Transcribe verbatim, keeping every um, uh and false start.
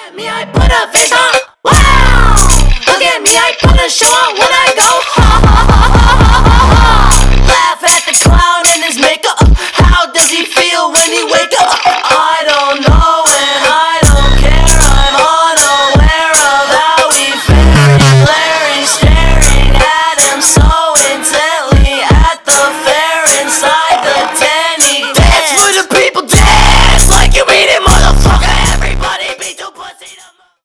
at me, I put a face on. Wow! Look at me, I put a show on when I go. Ha ha ha ha ha ha ha.